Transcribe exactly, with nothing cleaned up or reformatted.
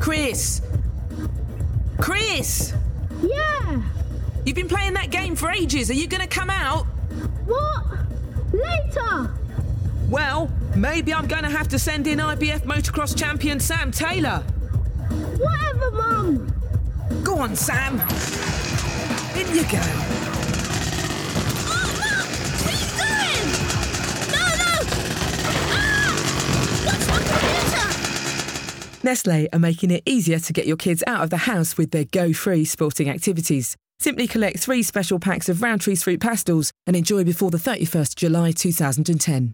Chris! Chris! Yeah! You've been playing that game for ages. Are you going to come out? What? Later! Well, maybe I'm going to have to send in I B F motocross champion Sam Taylor. Whatever, Mum! Go on, Sam. In you go. Oh, Mum! What are you doing? No, no! Ah! What's my computer? Nestlé are making it easier to get your kids out of the house with their Go Free sporting activities. Simply collect three special packs of Rowntree's fruit pastels and enjoy before the thirty-first of July two thousand ten.